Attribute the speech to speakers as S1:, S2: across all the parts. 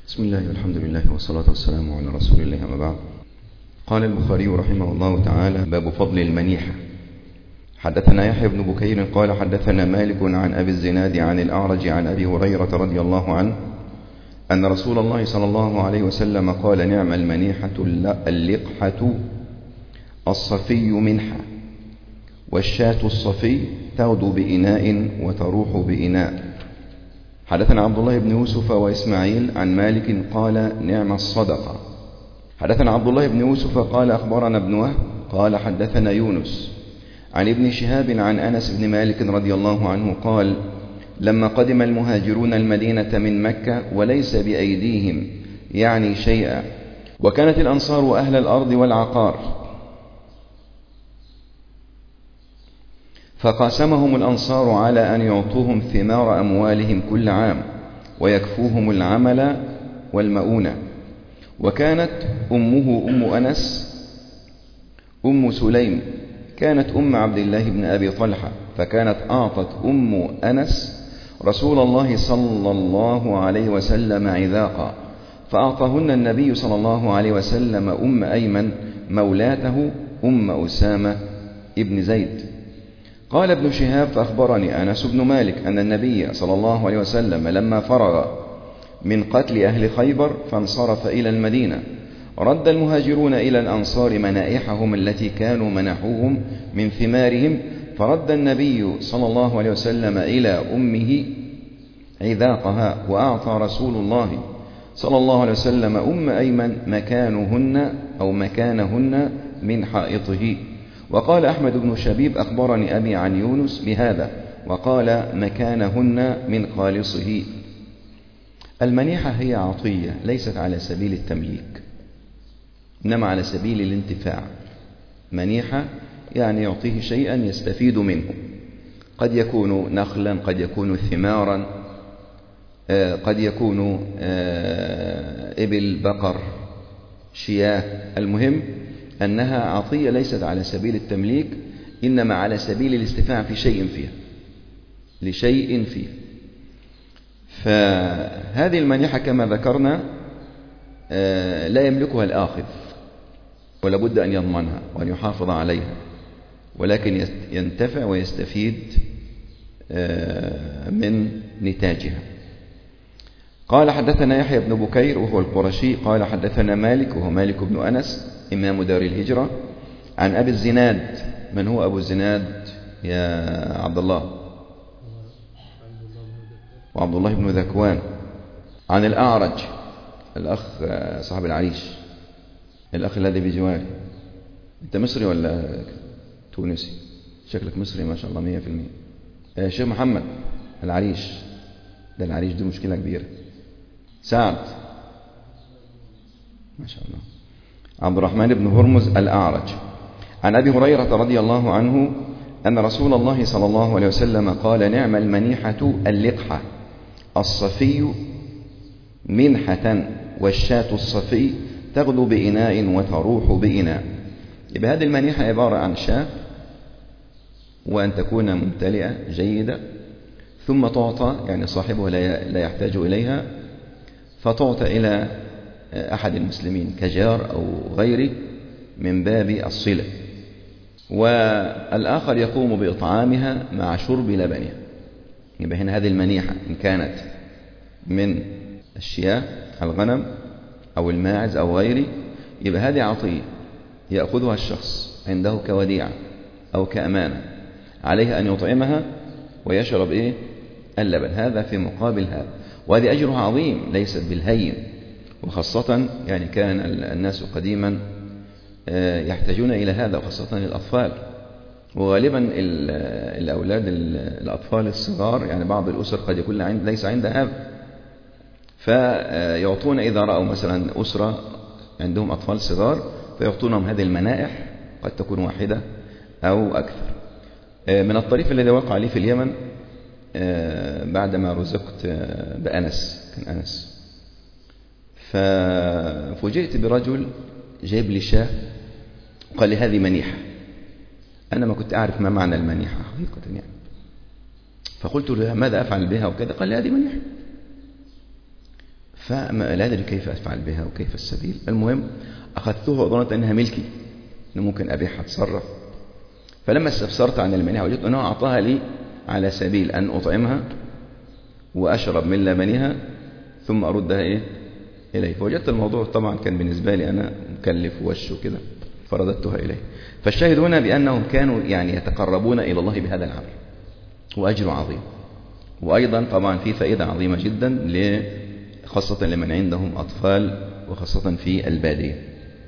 S1: بسم الله والحمد لله والصلاة والسلام على رسول الله أما بعد. قال البخاري رحمه الله تعالى: باب فضل المنيحة. حدثنا يحيى بن بكير قال حدثنا مالك عن أبي الزناد عن الأعرج عن أبي هريرة رضي الله عنه أن رسول الله صلى الله عليه وسلم قال: نعم المنيحة اللقحة الصفي منحة، والشاة الصفي تغدو بإناء وتروح بإناء. حدثنا عبد الله بن يوسف وإسماعيل عن مالك قال: نعم الصدقة. حدثنا عبد الله بن يوسف قال أخبرنا ابن وهب قال حدثنا يونس عن ابن شهاب عن أنس بن مالك رضي الله عنه قال: لما قدم المهاجرون المدينة من مكة وليس بأيديهم يعني شيئا، وكانت الأنصار أهل الأرض والعقار، فقاسمهم الأنصار على أن يعطوهم ثمار أموالهم كل عام ويكفوهم العمل والمؤونة. وكانت أمه أم أنس أم سليم كانت أم عبد الله بن أبي طلحة، فكانت أعطت أم أنس رسول الله صلى الله عليه وسلم عذاقا، فأعطاهن النبي صلى الله عليه وسلم أم أيمن مولاته أم أسامة ابن زيد. قال ابن شهاب: فأخبرني أنس بن مالك أن النبي صلى الله عليه وسلم لما فرغ من قتل أهل خيبر فانصرف إلى المدينة رد المهاجرون إلى الأنصار منائحهم التي كانوا منحوهم من ثمارهم، فرد النبي صلى الله عليه وسلم إلى أمه عذاقها، وأعطى رسول الله صلى الله عليه وسلم أم أيمن مكانهن من حائطه. وقال أحمد بن شبيب: أخبرني أبي عن يونس بهذا، وقال مكانهن من خالصه. المنيحة هي عطية ليست على سبيل التمليك، إنما على سبيل الانتفاع. منيحة يعني يعطيه شيئا يستفيد منه، قد يكون نخلا، قد يكون ثمارا، قد يكون إبل، بقر، شياه. المهم أنها عطية ليست على سبيل التمليك، إنما على سبيل الاستفاع في شيء فيها، لشيء فيه. فهذه المنيحة كما ذكرنا لا يملكها الآخذ، ولا بد أن يضمنها وأن يحافظ عليها، ولكن ينتفع ويستفيد من نتاجها. قال حدثنا يحيى بن بكير وهو القرشي قال حدثنا مالك وهو مالك بن أنس إمام دار الهجرة عن أبي الزناد. من هو أبو الزناد يا عبد الله؟ وعبد الله بن ذكوان. عن الأعرج الأخ صاحب العريش، الأخ الذي بجواري. أنت مصري ولا تونسي؟ شكلك مصري ما شاء الله 100%. شيخ محمد العريش، ده العريش دي مشكلة كبيرة. سعد ما شاء الله. عبد الرحمن بن هرمز الأعرج عن أبي هريرة رضي الله عنه أن رسول الله صلى الله عليه وسلم قال: نعم المنيحة اللقحة الصفي منحة، والشاة الصفي تغدو بإناء وتروح بإناء. يبقى هذه المنيحة عبارة عن شاة، وأن تكون ممتلئة جيدة، ثم تعطى، يعني صاحبها لا يحتاج إليها، فتعطى إلى أحد المسلمين كجار أو غيره من باب الصلة، والآخر يقوم بإطعامها مع شرب لبنها. يبقى هنا هذه المنيحة إن كانت من الشياه الغنم أو الماعز أو غيره، يبقى هذه عطية يأخذها الشخص عنده كوديعة أو كأمانة، عليه أن يطعمها ويشرب اللبن. هذا في مقابل هذا، وهذه أجرها عظيم ليست بالهين، وخاصة يعني كان الناس قديما يحتاجون إلى هذا، وخاصة الأطفال. وغالبا الأطفال الصغار، يعني بعض الأسر قد يكون ليس عندها هذا، فيعطون إذا رأوا مثلا أسرة عندهم أطفال صغار فيعطونهم هذه المنائح، قد تكون واحدة أو أكثر. من الطريف الذي وقع لي في اليمن بعدما رزقت بأنس، كان أنس، ففوجئت برجل جايب لي شاة وقال لي هذه منيحة. أنا ما كنت أعرف ما معنى المنيحة حقيقة يعني، فقلت له ماذا أفعل بها وكذا؟ قال لي هذه منيحة. فما لا أدري كيف أفعل بها وكيف السبيل. المهم أخذتها وظننت أنها ملكي، أنه ممكن أبيعها أتصرف. فلما استفسرت عن المنيحة وجدت أنه أعطاها لي على سبيل أن أطعمها وأشرب من لبنها ثم أردها إليه. فوجدت الموضوع طبعا كان بالنسبة لي أنا مكلف ووش كده، فرددتها إليه. فالشاهد هنا بأنهم كانوا يعني يتقربون إلى الله بهذا العمل، وأجر عظيم. وأيضا طبعا في فائدة عظيمة جدا خاصة لمن عندهم أطفال وخاصة في البادية.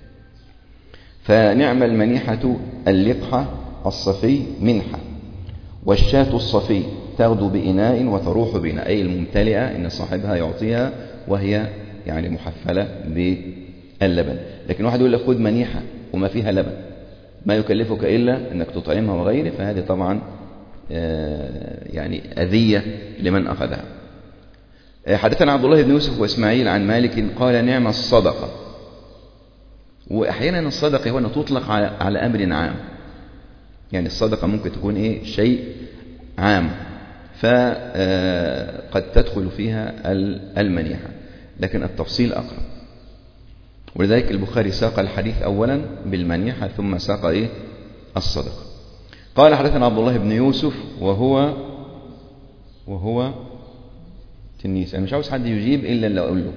S1: فنعم المنيحة اللقحة الصفي منحة، والشاة الصفي تغدو بإناء وتروح بإناء، أي الممتلئة إن صاحبها يعطيها وهي يعني محفلة باللبن. لكن واحد يقول لك خذ منيحة وما فيها لبن، ما يكلفك إلا أنك تطعمها وغيره، فهذه طبعا يعني أذية لمن أخذها. حدثنا عبد الله بن يوسف وإسماعيل عن مالك قال نعم الصدقة. وأحيانا الصدقة هنا تطلق على أمر عام، يعني الصدقة ممكن تكون شيء عام، فقد تدخل فيها المنيحة، لكن التفصيل أقرب. ولذلك البخاري ساق الحديث أولا بالمنيحة ثم ساق الصدقة. قال حدثنا عبد الله بن يوسف وهو تنيس. أنا مش عاوز حد يجيب إلا اللي أقول له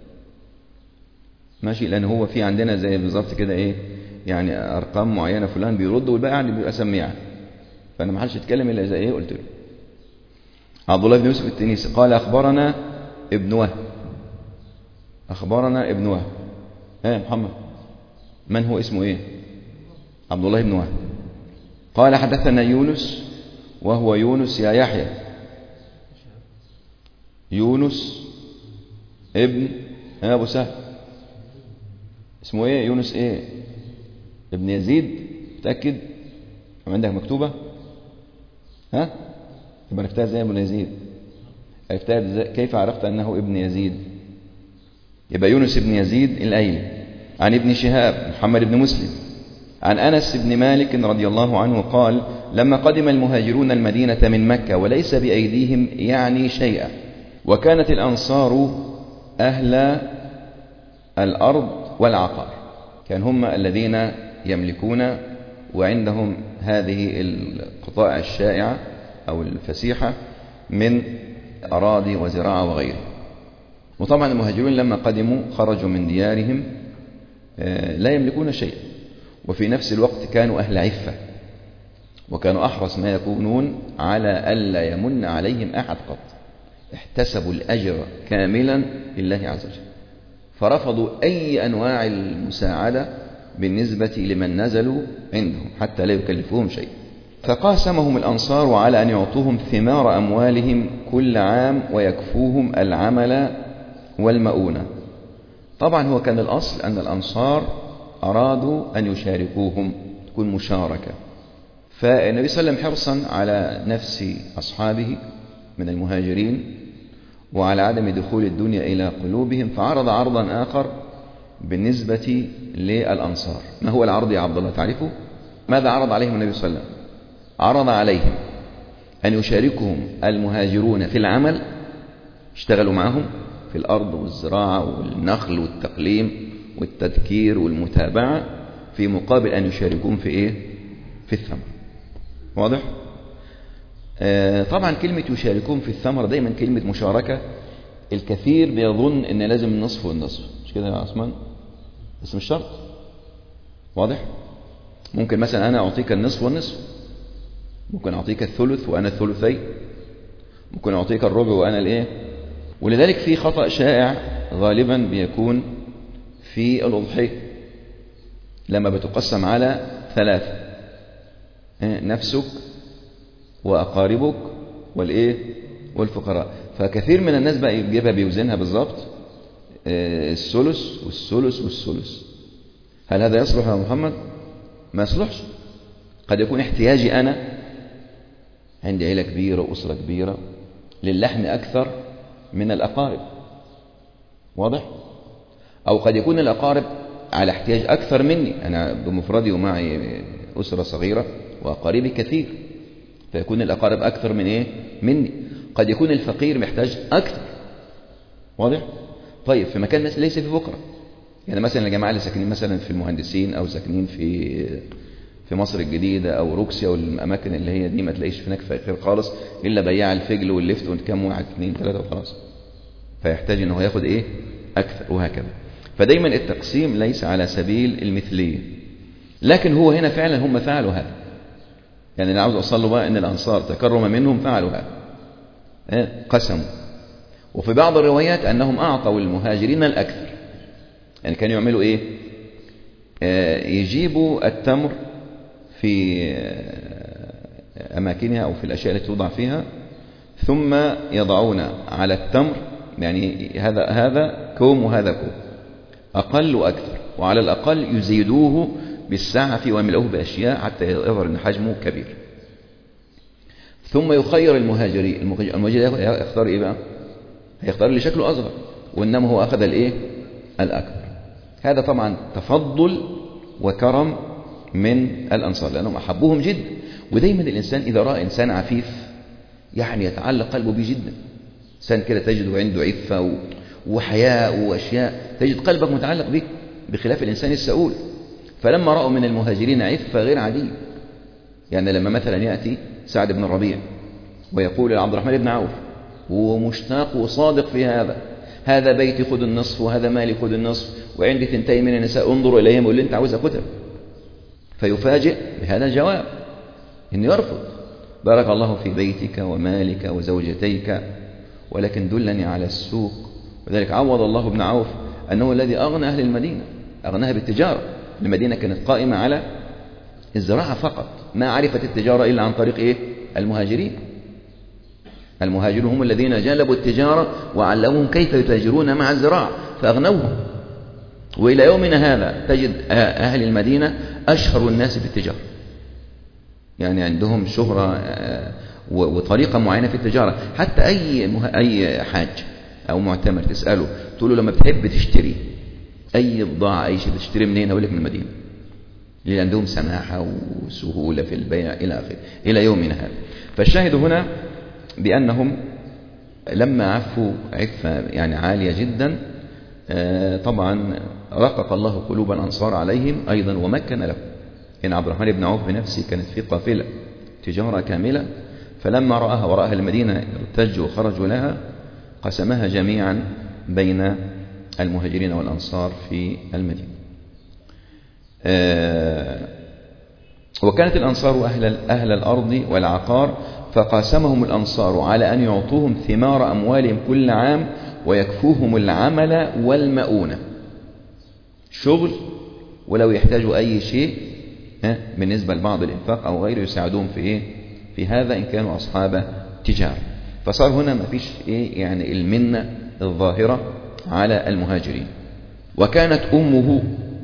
S1: ماشي، لأن هو في عندنا زي بالظبط كده يعني أرقام معينة فلان بيرد والباقي يعني بيبقى سميعة، فأنا ما حدش يتكلم إلا إذا قلت له. عبد الله بن يوسف التنيسي قال أخبرنا ابن وهب. أخبرنا ابن وهب محمد من هو اسمه عبد الله بن وهب. قال حدثنا يونس وهو يونس يا يحيى، يونس ابن أبو سهل اسمه يونس ابن يزيد. متأكد؟ عندك مكتوبة؟ يبقى عرفتها ازاي ابن يزيد؟ عرفتها ازاي؟ كيف عرفت أنه ابن يزيد؟ يبقى يونس ابن يزيد الأيلي عن ابن شهاب محمد بن مسلم عن أنس بن مالك رضي الله عنه قال لما قدم المهاجرون المدينة من مكة وليس بأيديهم يعني شيئا، وكانت الأنصار أهل الأرض والعقار، كان هم الذين يملكون وعندهم هذه القطاع الشائعة أو الفسيحة من أراضي وزراعة وغيره. وطبعا المهاجرون لما قدموا خرجوا من ديارهم لا يملكون شيء، وفي نفس الوقت كانوا أهل عفة، وكانوا أحرص ما يكونون على ألا يمن عليهم أحد قط، احتسبوا الأجر كاملا لله عز وجل، فرفضوا أي أنواع المساعدة بالنسبة لمن نزلوا عندهم حتى لا يكلفوهم شيء. فقاسمهم الأنصار على أن يعطوهم ثمار أموالهم كل عام ويكفوهم العمل والمؤونة. طبعا هو كان الأصل أن الأنصار أرادوا أن يشاركوهم، تكون مشاركة. فالنبي صلى الله عليه وسلم حرصا على نفس أصحابه من المهاجرين وعلى عدم دخول الدنيا إلى قلوبهم، فعرض عرضا آخر بالنسبة للأنصار. ما هو العرض يا عبد الله تعرفه؟ ماذا عرض عليهم النبي صلى الله عليه وسلم؟ عرض عليهم أن يشاركهم المهاجرون في العمل، اشتغلوا معهم في الأرض والزراعة والنخل والتقليم والتذكير والمتابعة، في مقابل أن يشاركون في في الثمر. واضح؟ طبعا كلمة يشاركون في الثمر دايما كلمة مشاركة، الكثير بيظن أن لازم النصف والنصف، مش كده يا عثمان؟ بس مش شرط. واضح؟ ممكن مثلا أنا أعطيك النصف والنصف، ممكن أعطيك الثلث وأنا الثلثين، ممكن أعطيك الربع وأنا ولذلك في خطأ شائع غالبا بيكون في الأضحية لما بتقسم على 3، نفسك وأقاربك والفقراء. فكثير من الناس بقى يجيبها بيوزنها بالضبط، الثلث والثلث والثلث. هل هذا يصلح يا محمد؟ ما يصلحش. قد يكون احتياجي أنا عندي عيلة كبيرة وأسرة كبيرة للحم أكثر من الأقارب. واضح؟ أو قد يكون الأقارب على احتياج أكثر مني، أنا بمفردي ومعي أسرة صغيرة وأقاربي كثير، فيكون الأقارب أكثر مني. قد يكون الفقير محتاج أكثر. واضح؟ طيب في مكان ليس في بكرة، يعني مثلا الجماعة اللي ساكنين مثلا في المهندسين أو ساكنين في مصر الجديدة أو روكسيا والأماكن اللي هي دي، ما تلاقيش هناك فقير خالص إلا بياع الفجل واللفت وكم واحد 2 3 وخلاص، فيحتاج إنه ياخد إيه أكثر وهكذا. فدايما التقسيم ليس على سبيل المثلية، لكن هو هنا فعلا هم فعلوا هذا. يعني اللي عاوز أوصل له بقى إن الأنصار تكرم منهم فعلوا هذا، قسموا. وفي بعض الروايات أنهم أعطوا المهاجرين الأكثر، يعني كانوا يعملوا إيه؟ يجيبوا التمر في أماكنها أو في الأشياء التي توضع فيها، ثم يضعون على التمر، يعني هذا كوم وهذا كوم، أقل وأكثر، وعلى الأقل يزيدوه بالسعف ويملؤوه بأشياء حتى يظهر أن حجمه كبير. ثم يخير المهاجرين، المهاجر يختار إيه بقى؟ هيختار اللي شكله أصغر، وإنما هو أخذ الإيه؟ الأكبر. هذا طبعا تفضل وكرم من الأنصار لأنهم أحبوهم جدا. ودايما الإنسان إذا رأى إنسان عفيف يعني يتعلق قلبه به جدا، إنسان كده تجده عنده عفة وحياء وأشياء، تجد قلبك متعلق به، بخلاف الإنسان السؤول. فلما رأوا من المهاجرين عفة غير عادية، يعني لما مثلا يأتي سعد بن الربيع ويقول لعبد الرحمن بن عوف، هو مشتاق وصادق في هذا بيتي خذ النصف وهذا مالي خذ النصف وعندي 2 من النساء انظر إليهم وقل لي أنت عاوز أخذها، فيفاجئ بهذا الجواب إنه يرفض، بارك الله في بيتك ومالك وزوجتيك ولكن دلني على السوق. وذلك عوض الله ابن عوف أنه الذي أغنى أهل المدينة، أغناها بالتجارة. المدينة كانت قائمة على الزراعة فقط، ما عرفت التجارة إلا عن طريق إيه؟ المهاجرين. المهاجرون هم الذين جلبوا التجارة وعلموهم كيف يتاجرون مع الزراعة فأغنوهم. وإلى يومنا هذا تجد أهل المدينة أشهر الناس في التجارة، يعني عندهم شهرة وطريقة معينة في التجارة. حتى أي حاج أو معتمر تسأله تقول له لما بتحب تشتري أي بضاعة أي شيء تشتري منين؟ أقول لك من المدينة، اللي عندهم سماحة وسهولة في البيع إلى آخره إلى يومنا هذا. فالشاهد هنا بأنهم لما عفوا عفة يعني عالية جدا، طبعا رقق الله قلوب الأنصار عليهم أيضا ومكن لهم. إن عبد الرحمن بن عوف بنفسه كانت في قافلة تجارة كاملة، فلما رآها ورأها المدينة ارتجوا وخرجوا لها قسمها جميعا بين المهاجرين والأنصار في المدينة. وكانت الأنصار أهل الأرض والعقار، فقاسمهم الأنصار على أن يعطوهم ثمار أموالهم كل عام ويكفوهم العمل والمؤونة، شغل ولو يحتاجوا أي شيء بالنسبة لبعض الإنفاق أو غيره يساعدون في هذا إن كانوا أصحاب تجارة. فصار هنا ما فيش يعني المنة الظاهرة على المهاجرين. وكانت أمه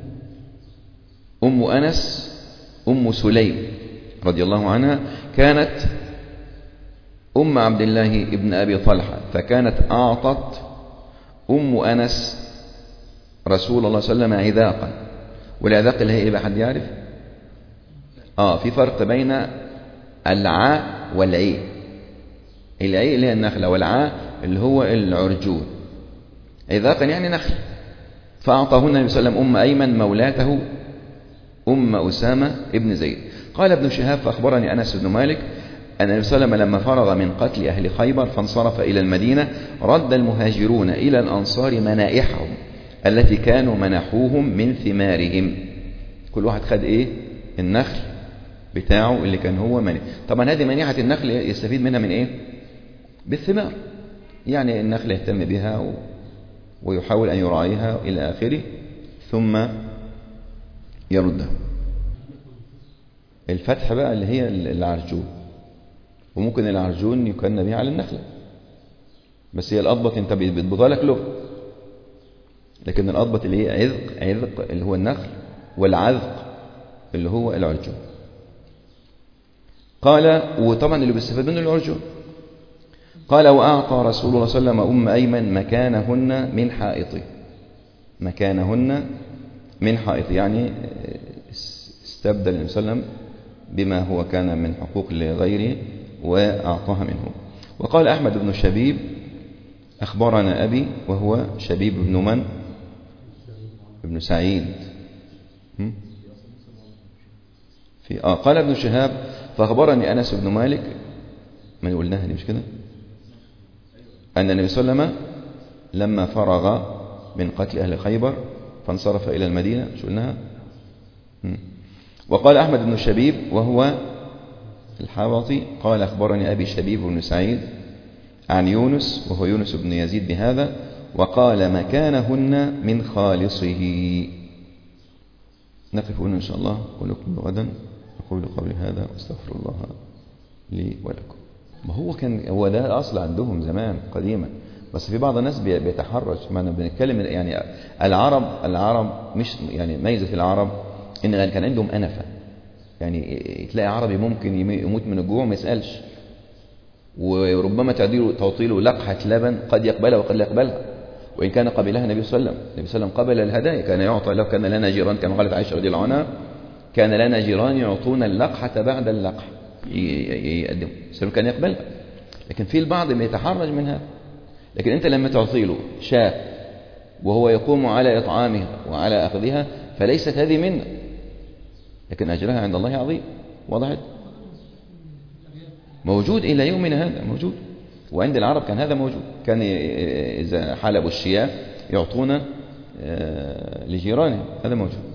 S1: أم أنس أم سليم رضي الله عنها كانت أم عبد الله ابن أبي طلحة، فكانت أعطت أم أنس رسول الله صلى الله عليه وسلم عذاقا. والعذاق اللي هي إيه بقى، حد يعرف؟ في فرق بين العاء والعي. العي اللي هي النخلة، والعاء اللي هو العرجون. عذاقا يعني نخل. فأعطاهن النبي صلى الله عليه وسلم أم أيمن مولاته أم أسامة ابن زيد. قال ابن شهاب فأخبرني أنس بن مالك أن النبي صلى الله عليه وسلم لما فرغ من قتل أهل خيبر فانصرف إلى المدينة رد المهاجرون إلى الأنصار منائحهم التي كانوا منحوهم من ثمارهم. كل واحد خد النخل بتاعه اللي كان هو منح. طبعا هذه منيحة النخل يستفيد منها من بالثمار، يعني النخل يهتم بها ويحاول أن يراعيها إلى آخره ثم يردها. الفتح بقى اللي هي العرجون، وممكن العرجون يكن بها على النخلة، بس هي الأضبط انت بتبغى لك له، لكن الأضبط اللي هي عذق اللي هو النخل، والعذق اللي هو العرجون. قال وطبعا اللي بيستفاد منه العرجون. قال وأعطى رسول الله صلى الله عليه وسلم أم أيمن مكانهن من حائطه. مكانهن من حائط يعني استبدل النبي صلى الله عليه وسلم بما هو كان من حقوق لغيره وأعطاها منه. وقال أحمد بن شبيب أخبرنا أبي وهو شبيب بن من؟ ابن سعيد. قال ابن شهاب فأخبرني أنس بن مالك، ما قلناها دي مش كده؟ أن النبي صلى الله عليه وسلم لما فرغ من قتل أهل خيبر فانصرف إلى المدينة، شو قلناها؟ وقال أحمد بن شبيب وهو الحوطي قال أخبرني أبي شبيب بن سعيد عن يونس وهو يونس بن يزيد بهذا، وقال مكانهن من خالصه. نقف هنا إن شاء الله ونكمل غدا. أقول قولي هذا واستغفر الله لي ولكم. ما هو ده الأصل عندهم زمان قديما، بس في بعض الناس بيتحرج. ما أنا بنتكلم يعني العرب مش يعني ميزة العرب إن كان عندهم أنفة. يعني تلاقي عربي ممكن يموت من الجوع ما يسألش، وربما تعطيله لقحة لبن قد يقبلها وقد لا يقبلها، وإن كان قبلها النبي صلى الله عليه وسلم. النبي صلى الله عليه وسلم قبل الهدايا، كان يعطى له. كان لنا جيران كما قالت عائشة رضي الله عنها كان لنا جيران يعطون اللقحة بعد اللقح يقدم السلام، كان يقبلها. لكن في البعض ما يتحرج من هذا. لكن أنت لما تعطيله شاة وهو يقوم على إطعامها وعلى أخذها فليست هذه منه، لكن أجرها عند الله عظيم. وضحت؟ موجود إلى يومنا هذا موجود، وعند العرب كان هذا موجود. كان إذا حلبوا الشياه يعطون لجيرانهم، هذا موجود.